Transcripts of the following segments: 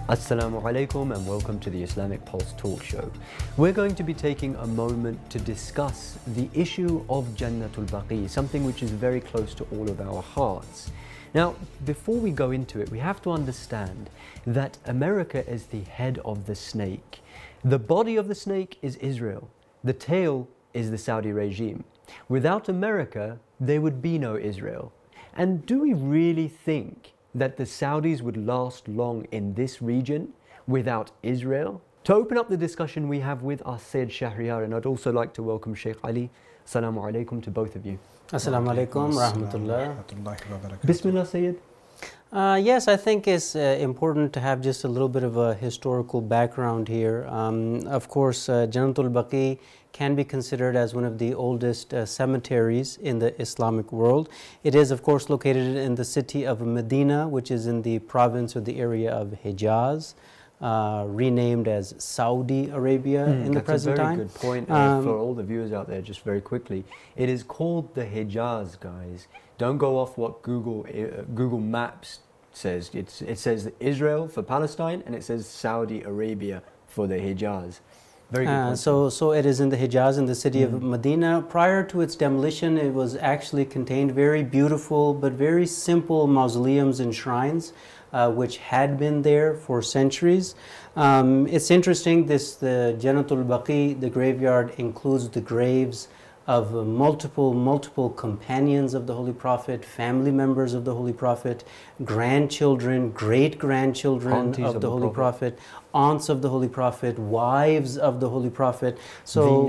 Assalamu alaikum and welcome to the Islamic Pulse Talk Show. We're going to be taking a moment to discuss the issue of Jannatul Baqi, something which is very close to all of our hearts. Now, before we go into it, we have to understand that America is the head of the snake. The body of the snake is Israel. The tail is the Saudi regime. Without America, there would be no Israel. And do we really think that the Saudis would last long in this region without Israel? To open up the discussion we have with our Sayyid Shahryar, and I'd also like to welcome Sheikh Ali. Assalamu alaikum to both of you. Assalamu alaikum rahmatullah. Bismillah, Sayyid. Yes, I think it's important to have just a little bit of a historical background here. Of course, Jannatul Baqi can be considered as one of the oldest cemeteries in the Islamic world. It is, of course, located in the city of Medina, which is in the province or the area of Hijaz, renamed as Saudi Arabia in the present time. That's a very good point. For all the viewers out there, just very quickly, it is called the Hijaz, guys. Don't go off what Google Maps says. It says Israel for Palestine, and it says Saudi Arabia for the Hijaz. Very good point. So it is in the Hijaz, in the city of Medina. Prior to its demolition, it was actually contained very beautiful but very simple mausoleums and shrines, which had been there for centuries. It's interesting, the Jannatul Baqi, the graveyard, includes the graves of multiple companions of the Holy Prophet, family members of the Holy Prophet, grandchildren, great-grandchildren of the Holy Prophet, aunts of the Holy Prophet, wives of the Holy Prophet. So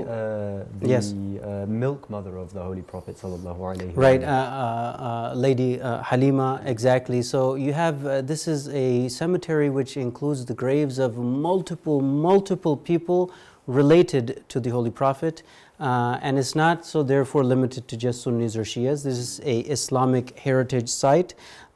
the milk mother of the Holy Prophet sallallahu alaihi wasallam. Right, Lady Halima, exactly. So you have, this is a cemetery which includes the graves of multiple people related to the Holy Prophet. And it's not so therefore limited to just Sunnis or Shias. This is a Islamic heritage site.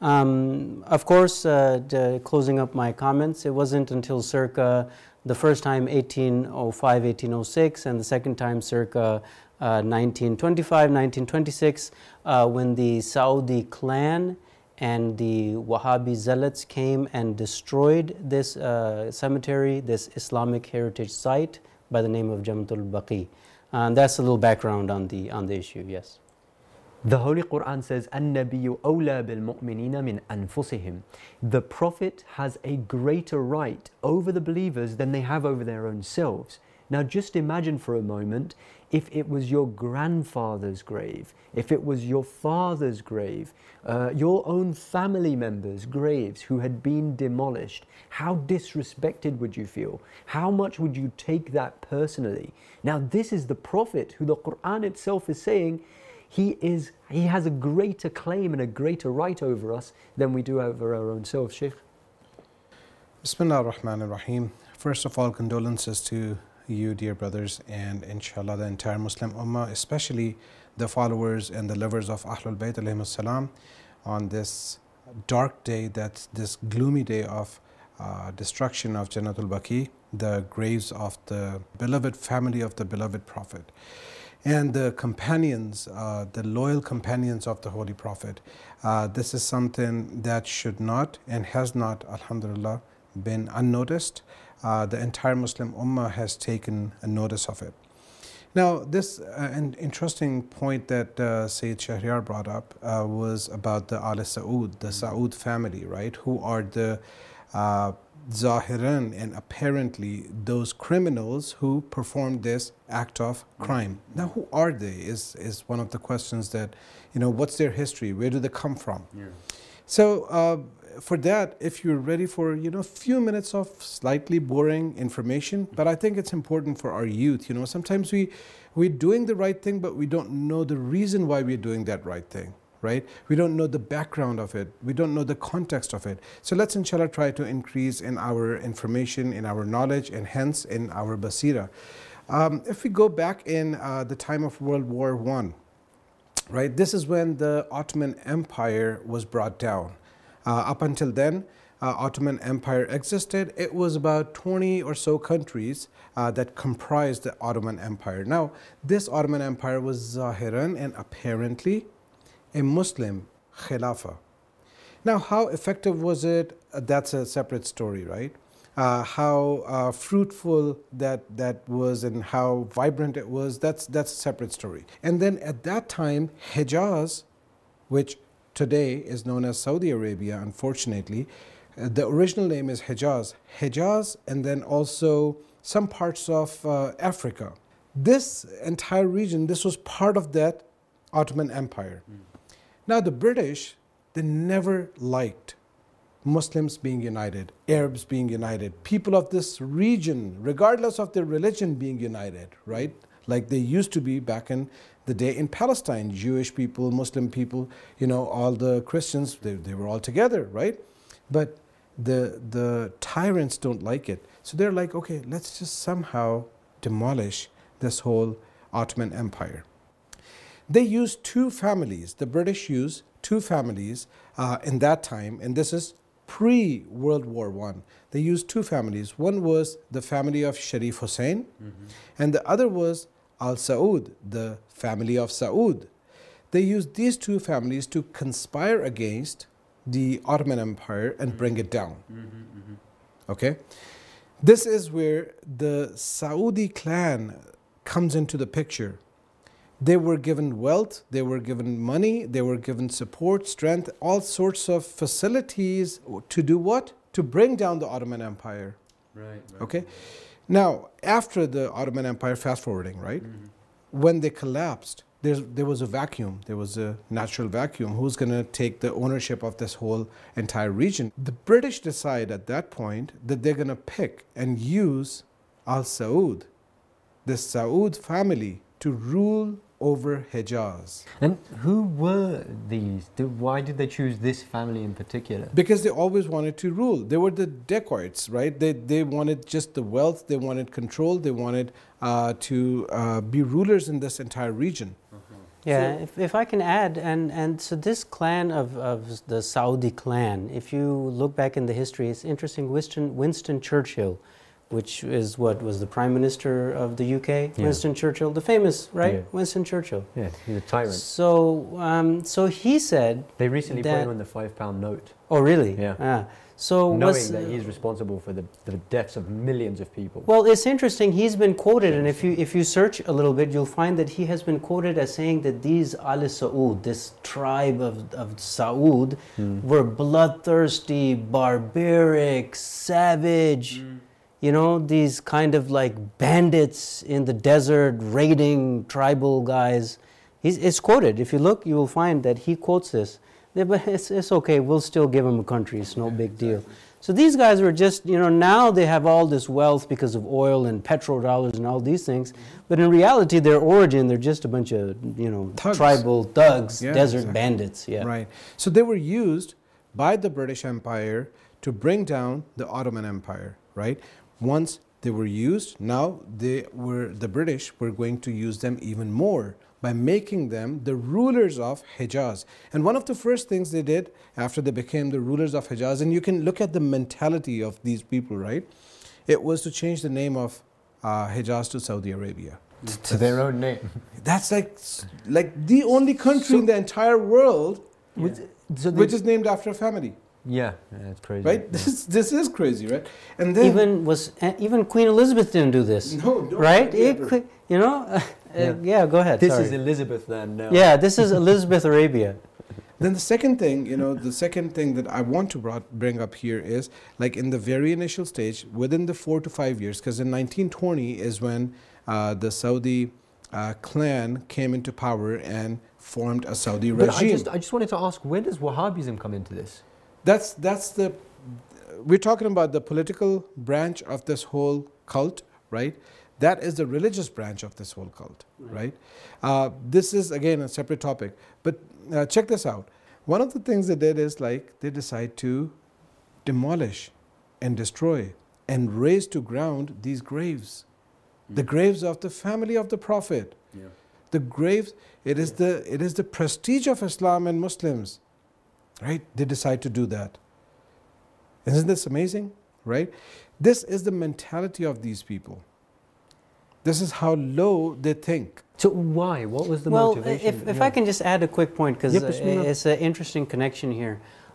Of course, closing up my comments, it wasn't until circa the first time 1805, 1806, and the second time circa 1925, 1926, when the Saudi clan and the Wahhabi zealots came and destroyed this cemetery, this Islamic heritage site by the name of Jannatul Baqi. And that's a little background on the issue, yes. The Holy Quran says, النَّبِيُّ أَوْلَى بِالْمُؤْمِنِينَ مِنْ أَنفُسِهِمْ. The Prophet has a greater right over the believers than they have over their own selves. Now just imagine for a moment if it was your grandfather's grave, if it was your father's grave, your own family members' graves who had been demolished. How disrespected would you feel? How much would you take that personally? Now this is the Prophet who the Quran itself is saying he has a greater claim and a greater right over us than we do over our own selves. Sheikh. Bismillah ar-Rahman ar-Rahim. First of all, condolences to you, dear brothers, and inshallah the entire Muslim Ummah, especially the followers and the lovers of Ahlul Bayt alayhim salam, on this dark day, that's this gloomy day of destruction of Jannatul Baqi, the graves of the beloved family of the beloved Prophet and the companions, the loyal companions of the Holy Prophet. This is something that should not and has not, alhamdulillah, been unnoticed. The entire Muslim Ummah has taken a notice of it. Now, this an interesting point that Sayyid Shahryar brought up was about the Al Saud, the Saud family, right? Who are the Zahiran and apparently those criminals who performed this act of crime. Now, who are they is one of the questions that, what's their history? Where do they come from? Yeah. So, for that, if you're ready for a few minutes of slightly boring information, but I think it's important for our youth. Sometimes we're doing the right thing, but we don't know the reason why we're doing that right thing, right? We don't know the background of it. We don't know the context of it. So let's inshallah try to increase in our information, in our knowledge, and hence in our basira. If we go back in the time of World War I, right? This is when the Ottoman Empire was brought down. Up until then, Ottoman Empire existed. It was about 20 or so countries that comprised the Ottoman Empire. Now, this Ottoman Empire was Zahiran and apparently a Muslim Khilafah. Now, how effective was it? That's a separate story, right? how fruitful that was and how vibrant it was, that's a separate story. And then at that time, Hijaz, which today is known as Saudi Arabia, unfortunately, the original name is Hijaz, and then also some parts of Africa. This entire region, this was part of that Ottoman Empire. Now the British, they never liked Muslims being united, Arabs being united, people of this region, regardless of their religion, being united, right? Like they used to be back in the day in Palestine, Jewish people, Muslim people, all the Christians, they were all together, right? But the tyrants don't like it. So they're like, okay, let's just somehow demolish this whole Ottoman Empire. They used two families. The British used two families in that time, and this is pre-World War I. They used two families. One was the family of Sharif Hussein, and the other was Al Saud, the family of Saud. They used these two families to conspire against the Ottoman Empire and bring it down. Okay? This is where the Saudi clan comes into the picture. They were given wealth, they were given money, they were given support, strength, all sorts of facilities to do what? To bring down the Ottoman Empire. Right. Okay? Now, after the Ottoman Empire, fast forwarding, right? When they collapsed, there was a vacuum, there was a natural vacuum. Who's going to take the ownership of this whole entire region? The British decide at that point that they're going to pick and use Al Saud, the Saud family, to rule over Hijaz. And who were these? Why did they choose this family in particular? Because they always wanted to rule. They were the dacoits, right? They wanted just the wealth, they wanted control, they wanted to be rulers in this entire region. Yeah, if I can add, and so this clan of the Saudi clan, if you look back in the history, it's interesting. Winston Churchill, which is what was the Prime Minister of the UK, Yeah. Winston Churchill, the famous, right? Yeah. Winston Churchill. Yeah, he's a tyrant. So he said. They recently put that- him on the £5 note. Oh, really? Yeah. Ah. So Knowing that he's responsible for the deaths of millions of people. Well, it's interesting. He's been quoted, and if you search a little bit, you'll find that he has been quoted as saying that these Al Saud, this tribe of Saud, were bloodthirsty, barbaric, savage. These kind of like bandits in the desert, raiding tribal guys. It's quoted. If you look, you will find that he quotes this. Yeah, but it's okay. We'll still give them a country. It's no big deal. So these guys were just, now they have all this wealth because of oil and petrodollars and all these things. But in reality, their origin, they're just a bunch of, Thugs. tribal thugs, Yeah, desert exactly. bandits. Yeah. Right. So they were used by the British Empire to bring down the Ottoman Empire, right? Once they were used, now the British were going to use them even more by making them the rulers of Hijaz. And one of the first things they did after they became the rulers of Hijaz, and you can look at the mentality of these people, right? It was to change the name of Hijaz to Saudi Arabia. To their own name. That's like the only country in the entire world which is named after a family. Yeah, it's crazy. Right? Yeah. This is crazy, right? And then Even Queen Elizabeth didn't do this. No, right? never. Yeah, go ahead. This sorry. is Elizabeth then now. Yeah, this is Elizabeth Arabia. Then the second thing, that I want to bring up here is, like in the very initial stage, within the 4 to 5 years, because in 1920 is when the Saudi clan came into power and formed a Saudi regime. But I just wanted to ask, where does Wahhabism come into this? We're talking about the political branch of this whole cult, right? That is the religious branch of this whole cult, right? This is, again, a separate topic. But check this out. One of the things they did is they decide to demolish and destroy and raze to ground these graves. The graves of the family of the Prophet. Yeah. The graves, it is the prestige of Islam and Muslims, right? They decide to do that. Isn't this amazing, right? This is the mentality of these people. This is how low they think. So why? What was the Well, motivation? if I can just add a quick point, because Yeah, bismillah. it's an interesting connection here.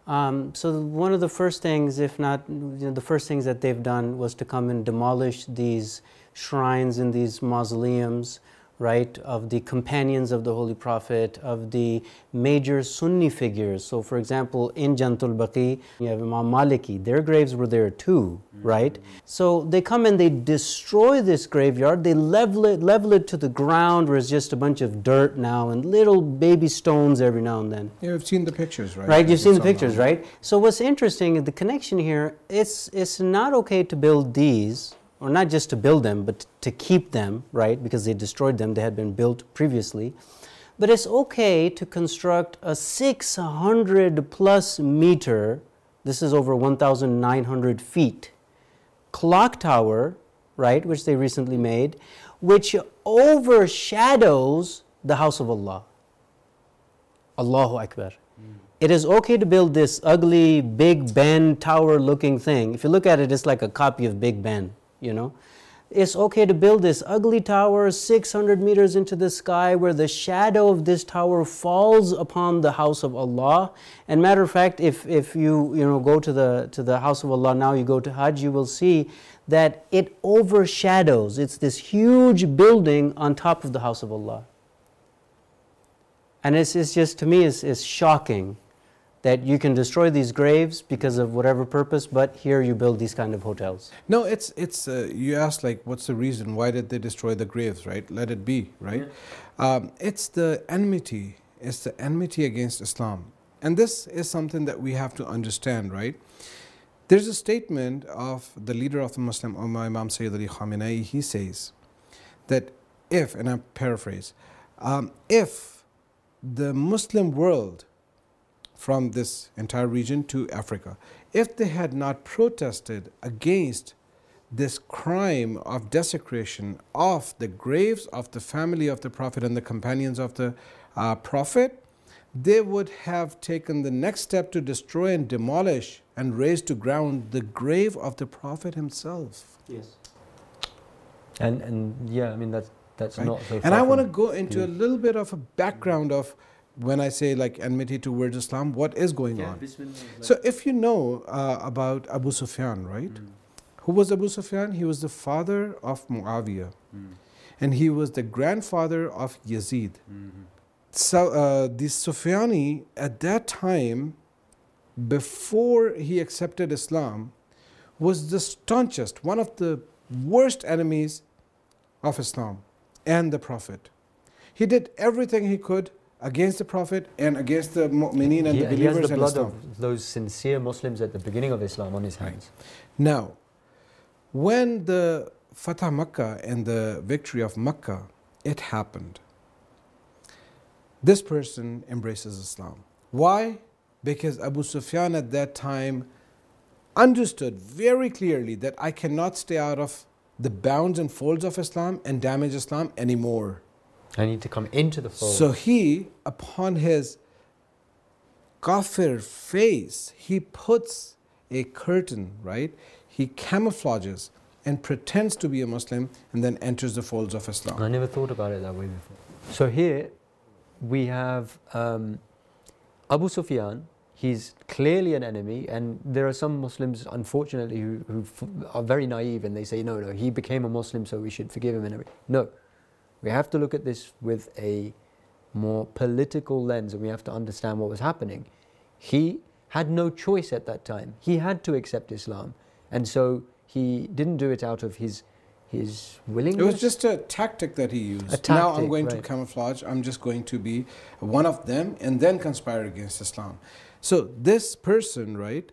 So one of the first things, if not the first things that they've done, was to come and demolish these shrines and these mausoleums, right, of the companions of the Holy Prophet, of the major Sunni figures. So for example, in Jannatul Baqi, you have Imam Maliki, their graves were there too, right? So they come and they destroy this graveyard, they level it to the ground where it's just a bunch of dirt now and little baby stones every now and then. Yeah, you've seen the pictures, right? Right, you've seen the pictures, right? So what's interesting, the connection here, it's not okay to build these, or not just to build them, but to keep them, right? Because they destroyed them, they had been built previously. But it's okay to construct a 600 plus meter, this is over 1,900 feet, clock tower, right, which they recently made, which overshadows the house of Allah. Allahu Akbar. It is okay to build this ugly Big Ben tower looking thing. If you look at it, it's like a copy of Big Ben. You know, it's okay to build this ugly tower 600 meters into the sky where the shadow of this tower falls upon the house of Allah. And matter of fact, if you go to the house of Allah now, you go to Hajj, you will see that it overshadows. It's this huge building on top of the house of Allah. And it's just, to me, it's shocking that you can destroy these graves because of whatever purpose, but here you build these kind of hotels. No, it's you asked like, what's the reason? Why did they destroy the graves? Right? Let it be. Right? Yeah. It's the enmity. It's the enmity against Islam, and this is something that we have to understand. Right? There's a statement of the leader of the Muslim Ummah, Imam Sayyid Ali Khamenei. He says that if, and I paraphrase, if the Muslim world, from this entire region to Africa, if they had not protested against this crime of desecration of the graves of the family of the Prophet and the companions of the Prophet, they would have taken the next step to destroy and demolish and raze to ground the grave of the Prophet himself. Yes. And yeah, I mean that's right? not so. And I want to go into a little bit of a background of when I say like enmity towards Islam, what is going on? So if you know about Abu Sufyan, right? Who was Abu Sufyan? He was the father of Muawiyah. And he was the grandfather of Yazid. So the Sufyani at that time, before he accepted Islam, was the staunchest, one of the worst enemies of Islam and the Prophet. He did everything he could against the Prophet and against the mu'mineen and the believers. He has the in blood Islam. of those sincere Muslims at the beginning of Islam on his hands. Now, when the Fatah Makkah and the victory of Makkah, it happened, this person embraces Islam. Why? Because Abu Sufyan at that time understood very clearly that I cannot stay out of the bounds and folds of Islam and damage Islam anymore. I need to come into the fold. So he, upon his kafir face, he puts a curtain, right? He camouflages and pretends to be a Muslim and then enters the folds of Islam. I never thought about it that way before. So here we have Abu Sufyan. He's clearly an enemy, and there are some Muslims, unfortunately, who are very naive and they say, no, he became a Muslim, so we should forgive him and everything. No. We have to look at this with a more political lens, and we have to understand what was happening. He had no choice at that time. He had to accept Islam, and so he didn't do it out of his willingness. It was just a tactic that he used. A tactic, now I'm going to right. camouflage, I'm just going to be one of them and then conspire against Islam. So this person, right,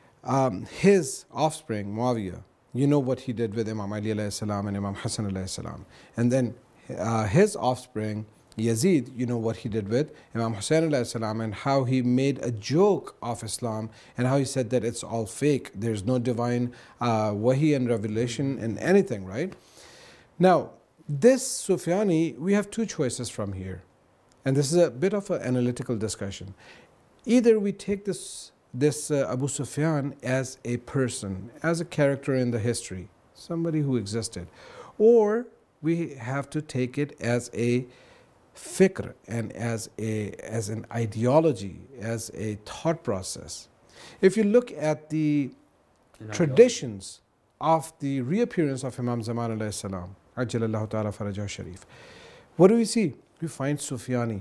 his offspring, Muawiyah, you know what he did with Imam Ali alayhi salam and Imam Hassan alayhi salam. And then his offspring, Yazid, you know what he did with Imam Hussein alayhi salam and how he made a joke of Islam and how he said that it's all fake. There's no divine wahi and revelation and anything, right? Now, this Sufyani, we have two choices from here. And this is a bit of an analytical discussion. Either we take this Abu Sufyan as a person, as a character in the history, somebody who existed, or we have to take it as a fikr and as an ideology, as a thought process, If you look at the traditions of the reappearance of Imam Zaman alayhi salam, Ajjalallahu ta'ala farajahu sharif, what do we see? We find Sufyani.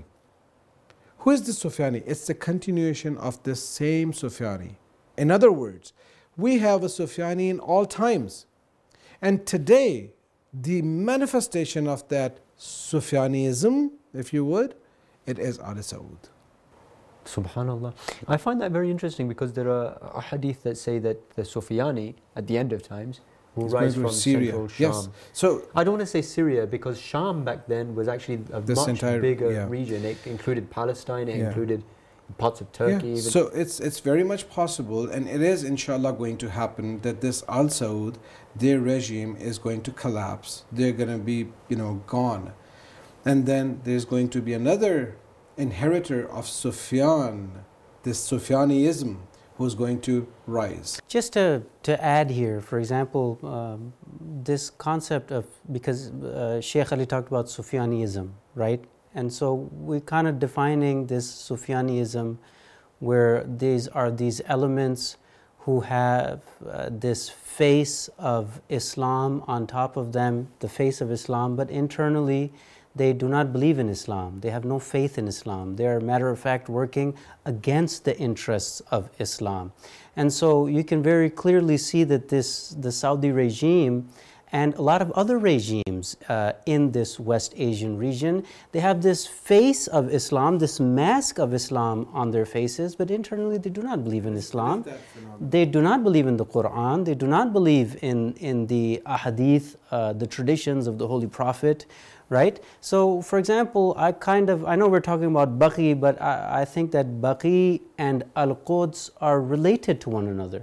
Who is this Sufyani? It's the continuation of this same Sufyani. In other words, we have a Sufyani in all times. And today, the manifestation of that Sufyanism, if you would, it is Al Saud. Subhanallah. I find that very interesting because there are hadith that say that the Sufyani at the end of times will rise from Syria. central Sham. Yes. So I don't want to say Syria because Sham back then was actually a much bigger region. It included Palestine, it included parts of Turkey. Even. So it's very much possible, and it is inshallah going to happen, that this Al Saud, their regime is going to collapse. They're going to be, gone. And then there's going to be another inheritor of Sufyan, this Sufyanism, who's going to rise. Just to add here, for example, this concept of, because Sheikh Ali talked about Sufyanism, right? And so we're kind of defining this Sufyanism where these are these elements who have this face of Islam on top of them, the face of Islam, but internally they do not believe in Islam. They have no faith in Islam. They are, matter of fact, working against the interests of Islam. And so you can very clearly see that the Saudi regime and a lot of other regimes in this West Asian region, they have this face of Islam, this mask of Islam on their faces, but internally they do not believe in Islam. They do not believe in the Quran. They do not believe in the ahadith, the traditions of the Holy Prophet. Right? So, for example, I know we're talking about Baqi, but I think that Baqi and Al-Quds are related to one another.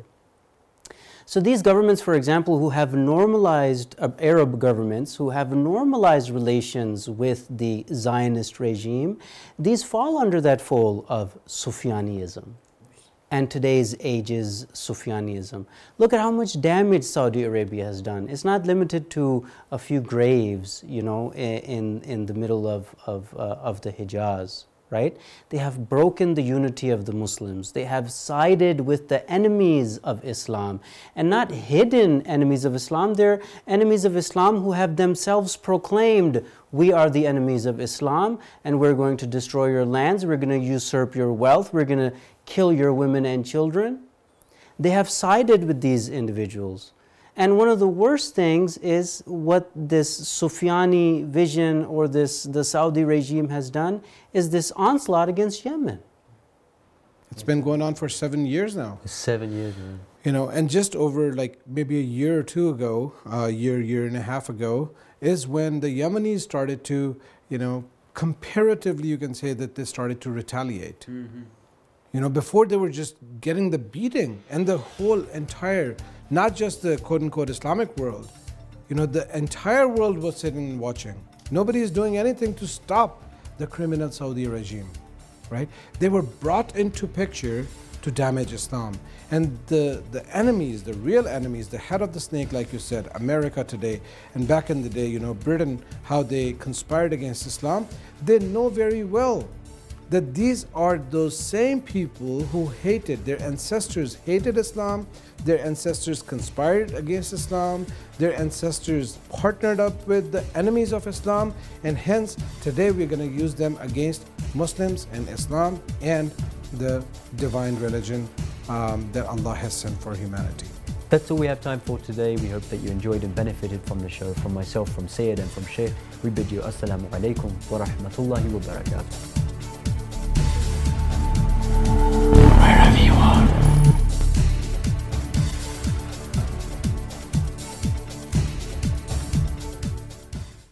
So these governments, for example, who have normalized, Arab governments, who have normalized relations with the Zionist regime, these fall under that fold of Sufyanism. And today's age's Sufyanism. Look at how much damage Saudi Arabia has done. It's not limited to a few graves, in the middle of the Hijaz, right? They have broken the unity of the Muslims. They have sided with the enemies of Islam, and not hidden enemies of Islam. They're enemies of Islam who have themselves proclaimed, we are the enemies of Islam, and we're going to destroy your lands, we're going to usurp your wealth, we're going to kill your women and children. They have sided with these individuals. And one of the worst things is what this Sufyani vision or the Saudi regime has done is this onslaught against Yemen. It's been going on for 7 years now. 7 years, man. And just over like maybe a year or two ago, year and a half ago, is when the Yemenis started to, comparatively you can say that they started to retaliate. Mm-hmm. Before they were just getting the beating, and the whole entire, not just the quote-unquote Islamic world, the entire world was sitting and watching. Nobody is doing anything to stop the criminal Saudi regime, right? They were brought into picture to damage Islam. And the enemies, the real enemies, the head of the snake, like you said, America today, and back in the day, Britain, how they conspired against Islam, they know very well that these are those same people who hated, their ancestors hated Islam, their ancestors conspired against Islam, their ancestors partnered up with the enemies of Islam, and hence today we're going to use them against Muslims and Islam and the divine religion that Allah has sent for humanity. That's all we have time for today. We hope that you enjoyed and benefited from the show. From myself, from Sayyid, and from Sheikh, we bid you Assalamu alaikum wa rahmatullahi wa barakatuh. Wherever you are.